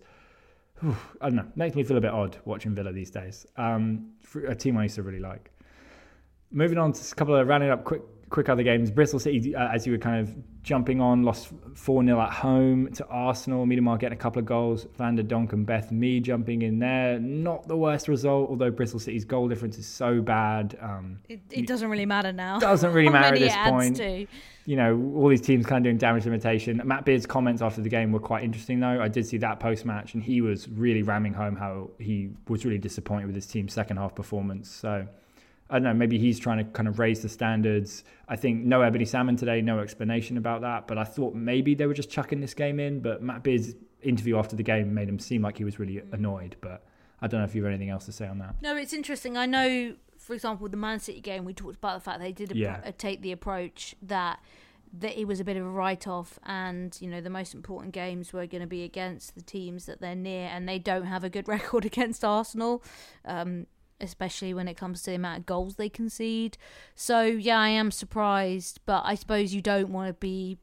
[SPEAKER 1] I don't know, makes me feel a bit odd watching Villa these days. Um, for a team I used to really like. Moving on to a couple of rounding up quick quick other games. Bristol City, uh, as you were kind of jumping on, lost four nil at home to Arsenal. Miedemar getting a couple of goals. Van der Donk and Beth Mee jumping in there. Not the worst result, although Bristol City's goal difference is so bad. Um,
[SPEAKER 2] it, it doesn't really matter now.
[SPEAKER 1] Doesn't really matter at this point.
[SPEAKER 2] To.
[SPEAKER 1] You know, all these teams kind of doing damage limitation. Matt Beard's comments after the game were quite interesting, though. I did see that post-match, and he was really ramming home how he was really disappointed with his team's second half performance. So, I don't know, maybe he's trying to kind of raise the standards. I think no Ebony Salmon today, no explanation about that. But I thought maybe they were just chucking this game in. But Matt Beard's interview after the game made him seem like he was really annoyed. But I don't know if you have anything else to say on that.
[SPEAKER 2] No, it's interesting. I know, for example, the Man City game, we talked about the fact they did a,
[SPEAKER 1] yeah.
[SPEAKER 2] a, take the approach that that it was a bit of a write-off, and you know the most important games were going to be against the teams that they're near, and they don't have a good record against Arsenal, um, especially when it comes to the amount of goals they concede. So yeah, I am surprised, but I suppose you don't want to be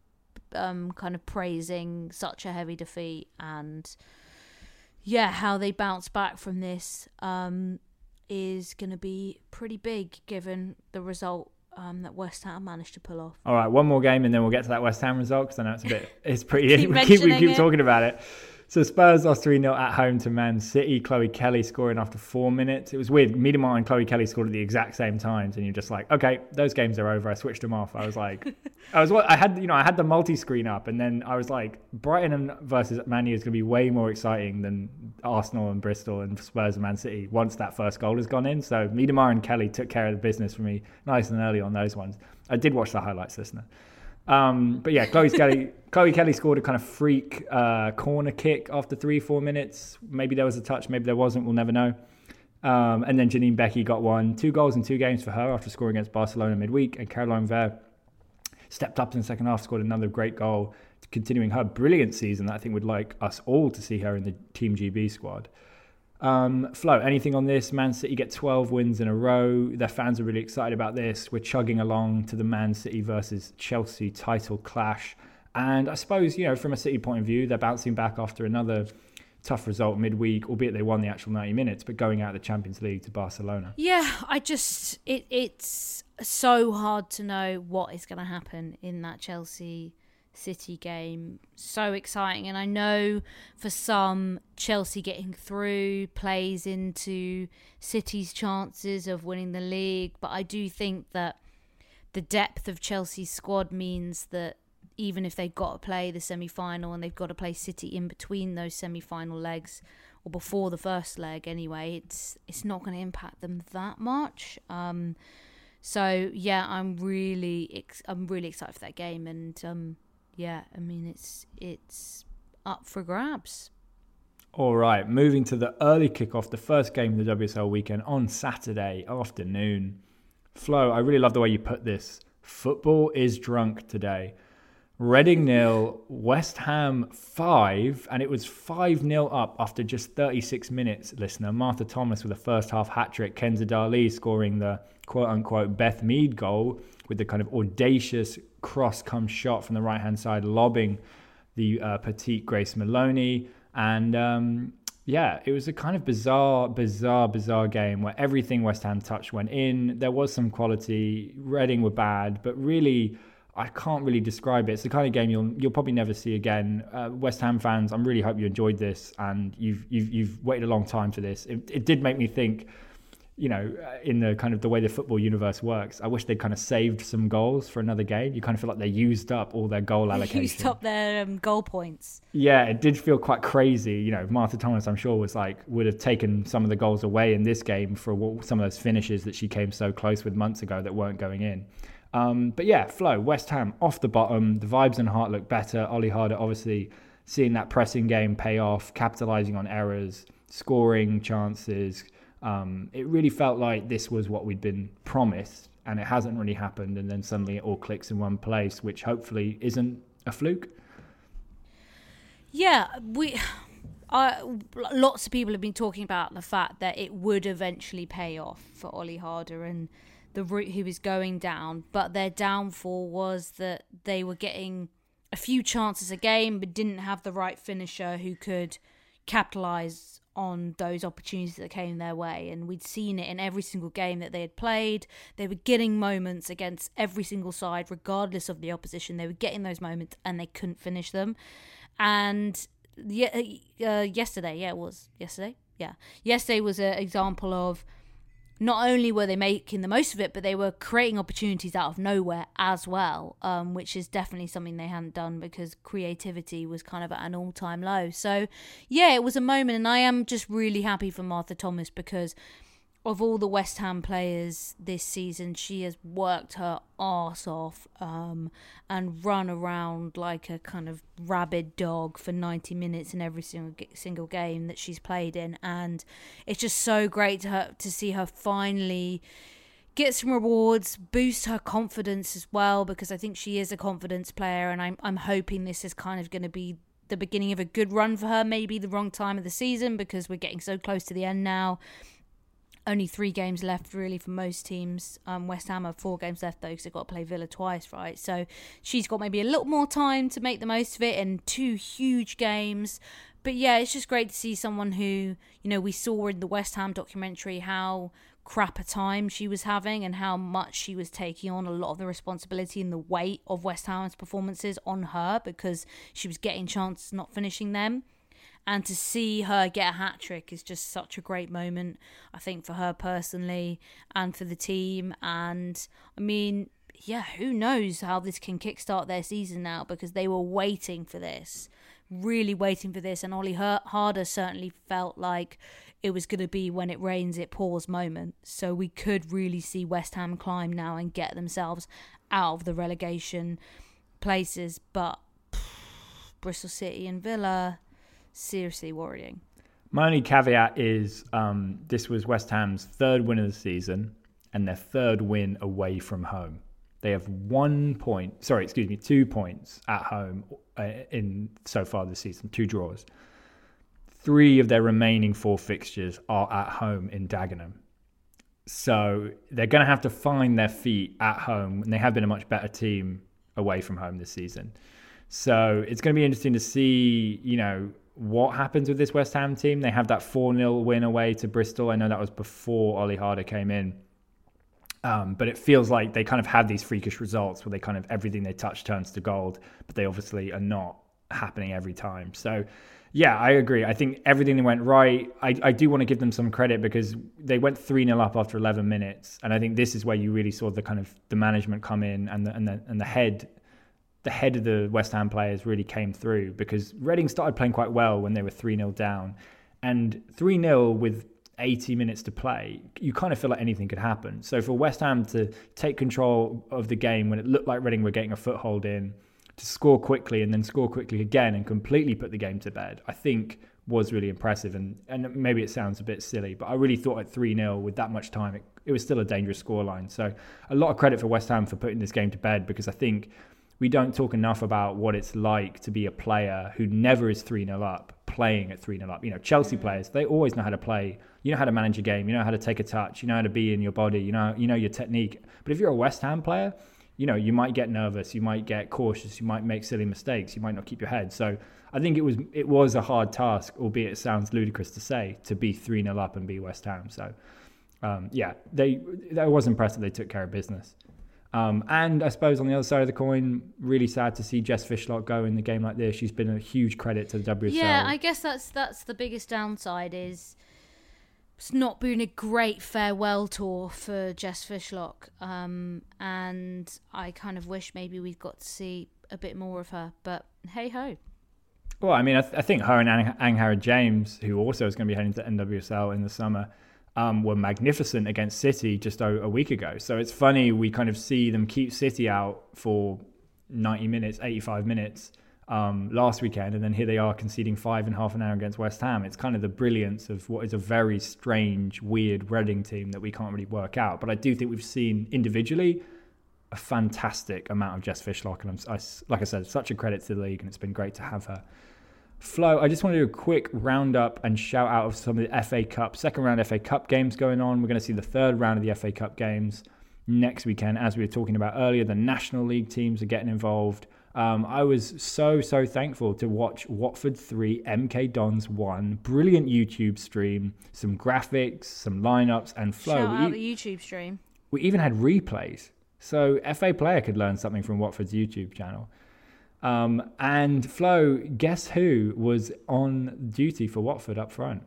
[SPEAKER 2] um, kind of praising such a heavy defeat, and yeah, how they bounce back from this um, is going to be pretty big given the result Um, that West Ham managed to pull off.
[SPEAKER 1] All right, one more game and then we'll get to that West Ham result, because I know it's a bit, it's pretty,
[SPEAKER 2] keep
[SPEAKER 1] we keep, we keep
[SPEAKER 2] it.
[SPEAKER 1] talking about it. So Spurs lost three nil at home to Man City. Chloe Kelly scoring after four minutes. It was weird. Miedemar and Chloe Kelly scored at the exact same times, and you're just like, okay, those games are over. I switched them off. I was like, I was, I had, you know, I had the multi-screen up, and then I was like, Brighton versus Man U is going to be way more exciting than Arsenal and Bristol and Spurs and Man City once that first goal has gone in. So Miedemar and Kelly took care of the business for me nice and early on those ones. I did watch the highlights, listener. Um, but yeah, Chloe Kelly, Chloe Kelly scored a kind of freak uh, corner kick after three, four minutes. Maybe there was a touch, maybe there wasn't. We'll never know. Um, and then Janine Becky got one. Two goals in two games for her after scoring against Barcelona midweek. And Caroline Ver stepped up in the second half, scored another great goal, continuing her brilliant season that I think would like us all to see her in the Team G B squad. Um, Flo, anything on this? Man City get twelve wins in a row. Their fans are really excited about this. We're chugging along to the Man City versus Chelsea title clash. And I suppose, you know, from a City point of view, they're bouncing back after another tough result midweek, albeit they won the actual ninety minutes, but going out of the Champions League to Barcelona.
[SPEAKER 2] Yeah, I just, it, it's so hard to know what is going to happen in that Chelsea City game so exciting, and I know for some Chelsea getting through plays into City's chances of winning the league, but I do think that the depth of Chelsea's squad means that even if they've got to play the semi-final and they've got to play City in between those semi-final legs or before the first leg anyway, it's it's not going to impact them that much. Um, so yeah, I'm really ex- I'm really excited for that game, and um, yeah, I mean it's it's up for grabs.
[SPEAKER 1] All right, moving to the early kickoff, the first game of the W S L weekend on Saturday afternoon. Flo, I really love the way you put this. Football is drunk today. Reading nil, West Ham five, and it was five nil up after just thirty-six minutes, listener. Martha Thomas with a first half hat-trick, Kenza Dali scoring the quote-unquote Beth Mead goal with the kind of audacious cross-come shot from the right-hand side, lobbing the uh, petite Grace Maloney. And um, yeah, it was a kind of bizarre, bizarre, bizarre game where everything West Ham touched went in. There was some quality. Reading were bad, but really, I can't really describe it. It's the kind of game you'll you'll probably never see again. Uh, West Ham fans, I really hope you enjoyed this, and you've you've you've waited a long time for this. It, it did make me think, you know, in the kind of the way the football universe works. I wish they'd kind of saved some goals for another game. You kind of feel like they used up all their goal allocation.
[SPEAKER 2] Used up their um, goal points.
[SPEAKER 1] Yeah, it did feel quite crazy. You know, Martha Thomas, I'm sure, was like would have taken some of the goals away in this game for some of those finishes that she came so close with months ago that weren't going in. Um, but yeah, Flo, West Ham off the bottom. The vibes and heart look better. Ollie Harder obviously seeing that pressing game pay off, capitalising on errors, scoring chances. Um, it really felt like this was what we'd been promised, and it hasn't really happened. And then suddenly it all clicks in one place, which hopefully isn't a fluke.
[SPEAKER 2] Yeah, we... Uh, lots of people have been talking about the fact that it would eventually pay off for Ollie Harder and the route he was going down, but their downfall was that they were getting a few chances a game but didn't have the right finisher who could capitalise on those opportunities that came their way. And we'd seen it in every single game that they had played. They were getting moments against every single side, regardless of the opposition. They were getting those moments and they couldn't finish them. And yeah, uh, yesterday, yeah, it was yesterday. Yeah, yesterday was an example of not only were they making the most of it, but they were creating opportunities out of nowhere as well, um, which is definitely something they hadn't done because creativity was kind of at an all-time low. So, yeah, it was a moment, and I am just really happy for Martha Thomas because of all the West Ham players this season, she has worked her arse off um, and run around like a kind of rabid dog for ninety minutes in every single single game that she's played in. And it's just so great to, her, to see her finally get some rewards, boost her confidence as well, because I think she is a confidence player, and I'm I'm hoping this is kind of going to be the beginning of a good run for her, maybe the wrong time of the season because we're getting so close to the end now. Only three games left, really, for most teams. Um, West Ham have four games left, though, because they've got to play Villa twice, right? So she's got maybe a little more time to make the most of it in two huge games. But, yeah, it's just great to see someone who, you know, we saw in the West Ham documentary how crap a time she was having and how much she was taking on a lot of the responsibility and the weight of West Ham's performances on her because she was getting chances, not finishing them. And to see her get a hat-trick is just such a great moment, I think, for her personally and for the team. And, I mean, yeah, who knows how this can kickstart their season now because they were waiting for this, really waiting for this. And Ollie Harder certainly felt like it was going to be when it rains, it pours moment. So we could really see West Ham climb now and get themselves out of the relegation places. But pff, Bristol City and Villa... seriously worrying.
[SPEAKER 1] My only caveat is um, this was West Ham's third win of the season and their third win away from home. They have one point, sorry, excuse me, two points at home uh, in so far this season, two draws. Three of their remaining four fixtures are at home in Dagenham. So they're going to have to find their feet at home, and they have been a much better team away from home this season. So it's going to be interesting to see, you know, what happens with this West Ham team. They have that four nil win away to Bristol. I know that was before Ollie Harder came in. Um, but it feels like they kind of have these freakish results where they kind of everything they touch turns to gold, but they obviously are not happening every time. So, yeah, I agree. I think everything went right. I, I do want to give them some credit because they went three nil up after eleven minutes. And I think this is where you really saw the kind of the management come in and the, and the, and the head the head of the West Ham players really came through, because Reading started playing quite well when they were three nil down. And three nil with eighty minutes to play, you kind of feel like anything could happen. So for West Ham to take control of the game when it looked like Reading were getting a foothold in, to score quickly and then score quickly again and completely put the game to bed, I think was really impressive. And, and maybe it sounds a bit silly, but I really thought at three nil with that much time, it, it was still a dangerous scoreline. So a lot of credit for West Ham for putting this game to bed, because I think we don't talk enough about what it's like to be a player who never is three nil up, playing at three nil up. You know, Chelsea mm. players, they always know how to play. You know how to manage a game. You know how to take a touch. You know how to be in your body. You know, you know your technique. But if you're a West Ham player, you know, you might get nervous. You might get cautious. You might make silly mistakes. You might not keep your head. So I think it was it was a hard task, albeit it sounds ludicrous to say, to be three nil up and be West Ham. So, um, yeah, they I was impressed that they took care of business. Um, and I suppose on the other side of the coin, really sad to see Jess Fishlock go in the game like this. She's been a huge credit to the W S L.
[SPEAKER 2] Yeah, I guess that's that's the biggest downside is it's not been a great farewell tour for Jess Fishlock. Um, and I kind of wish maybe we'd got to see a bit more of her. But hey-ho.
[SPEAKER 1] Well, I mean, I, th- I think her and Ang- Angharad James, who also is going to be heading to N W S L in the summer, Um, were magnificent against City just a, a week ago. So it's funny, we kind of see them keep City out for ninety minutes, eighty-five minutes um, last weekend, and then here they are conceding five in half an hour against West Ham. It's kind of the brilliance of what is a very strange, weird Reading team that we can't really work out. But I do think we've seen individually a fantastic amount of Jess Fishlock, and I'm, I, like I said, such a credit to the league, and it's been great to have her. Flo, I just want to do a quick roundup and shout out of some of the F A Cup, second round F A Cup games going on. We're going to see the third round of the F A Cup games next weekend. As we were talking about earlier, the National League teams are getting involved. Um, I was so, so thankful to watch Watford three, M K Dons one. Brilliant YouTube stream, some graphics, some lineups, and Flo.
[SPEAKER 2] Shout out
[SPEAKER 1] e-
[SPEAKER 2] the YouTube stream.
[SPEAKER 1] We even had replays. So F A Player could learn something from Watford's YouTube channel. Um, and Flo, guess who was on duty for Watford up front?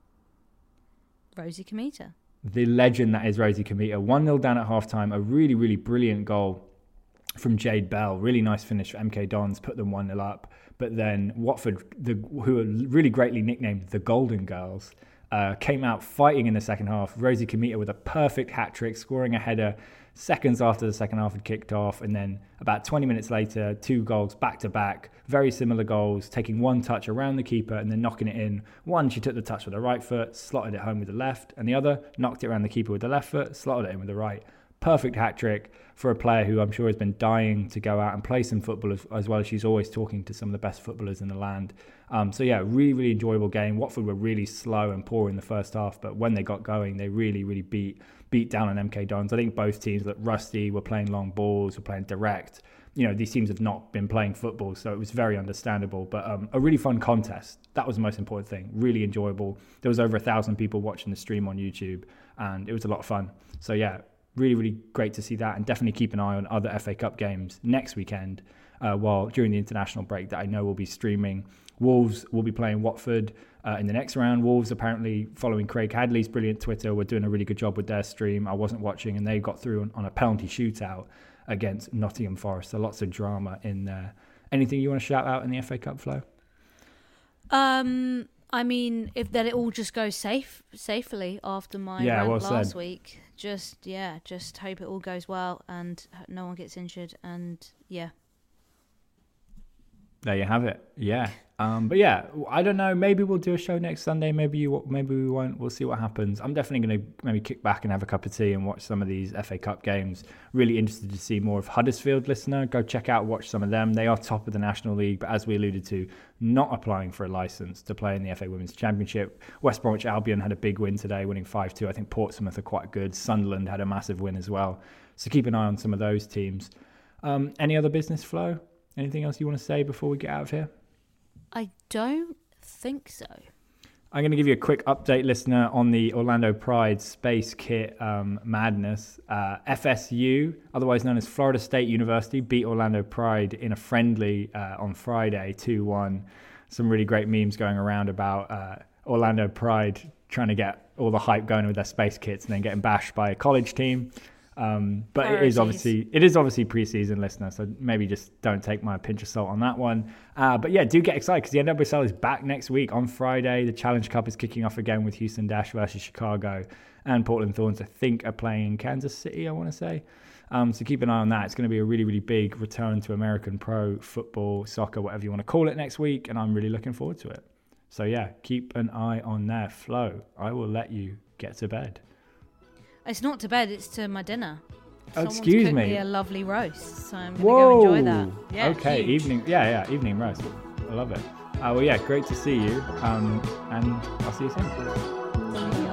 [SPEAKER 2] Rosie Cometa.
[SPEAKER 1] The legend that is Rosie Cometa. one nil down at halftime. A really, really brilliant goal from Jade Bell. Really nice finish for M K Dons. Put them one nil up. But then Watford, the, who are really greatly nicknamed the Golden Girls, uh, came out fighting in the second half. Rosie Cometa with a perfect hat-trick, scoring a header seconds after the second half had kicked off, and then about twenty minutes later, two goals back-to-back, very similar goals, taking one touch around the keeper and then knocking it in. One, she took the touch with the right foot, slotted it home with the left, and the other, knocked it around the keeper with the left foot, slotted it in with the right. Perfect hat-trick for a player who I'm sure has been dying to go out and play some football, as, as well as she's always talking to some of the best footballers in the land. Um, so yeah, really, really enjoyable game. Watford were really slow and poor in the first half, but when they got going, they really, really beat beat down on M K Dons. I think both teams looked rusty, were playing long balls, were playing direct. You know, these teams have not been playing football, so it was very understandable. But um, a really fun contest. That was the most important thing. Really enjoyable. There was over a thousand people watching the stream on YouTube, and it was a lot of fun. So yeah, really, really great to see that, and definitely keep an eye on other F A Cup games next weekend, uh, while during the international break that I know will be streaming. Wolves will be playing Watford uh, in the next round. Wolves, apparently following Craig Hadley's brilliant Twitter, were doing a really good job with their stream. I wasn't watching, and they got through on, on a penalty shootout against Nottingham Forest. So lots of drama in there. Anything you want to shout out in the F A Cup, Flo?
[SPEAKER 2] Um, I mean, if that it all just goes safe, safely after my
[SPEAKER 1] yeah,
[SPEAKER 2] rant
[SPEAKER 1] well
[SPEAKER 2] last
[SPEAKER 1] said.
[SPEAKER 2] week. Just yeah, just hope it all goes well and no one gets injured. And yeah,
[SPEAKER 1] there you have it. Yeah. Um, but yeah, I don't know. Maybe we'll do a show next Sunday. Maybe you, maybe we won't. We'll see what happens. I'm definitely going to maybe kick back and have a cup of tea and watch some of these F A Cup games. Really interested to see more of Huddersfield, listener. Go check out, watch some of them. They are top of the National League, but as we alluded to, not applying for a licence to play in the F A Women's Championship. West Bromwich Albion had a big win today, winning five two. I think Portsmouth are quite good. Sunderland had a massive win as well. So keep an eye on some of those teams. Um, any other business, Flo? Anything else you want to say before we get out of here?
[SPEAKER 2] I don't think so.
[SPEAKER 1] I'm going to give you a quick update, listener, on the Orlando Pride Space Kit um, madness. Uh, F S U, otherwise known as Florida State University, beat Orlando Pride in a friendly uh, on Friday, two one. Some really great memes going around about uh, Orlando Pride trying to get all the hype going with their space kits and then getting bashed by a college team. Um, but it is obviously it is obviously preseason, listener, so maybe just don't take my pinch of salt on that one. Uh, but yeah, do get excited because the N W S L is back next week on Friday. The Challenge Cup is kicking off again with Houston Dash versus Chicago, and Portland Thorns, I think, are playing Kansas City, I want to say. Um, so keep an eye on that. It's going to be a really, really big return to American pro football, soccer, whatever you want to call it, next week, and I'm really looking forward to it. So yeah, keep an eye on there. Flo, I will let you get to bed.
[SPEAKER 2] It's not to bed, it's to my dinner.
[SPEAKER 1] Oh,
[SPEAKER 2] Someone's
[SPEAKER 1] excuse
[SPEAKER 2] cooked
[SPEAKER 1] me.
[SPEAKER 2] me a lovely roast, so I'm going to
[SPEAKER 1] Whoa.
[SPEAKER 2] go enjoy that. Yeah,
[SPEAKER 1] okay,
[SPEAKER 2] huge.
[SPEAKER 1] evening. Yeah, yeah, evening roast. I love it. Uh, well, yeah, great to see you. Um, and I'll see you soon.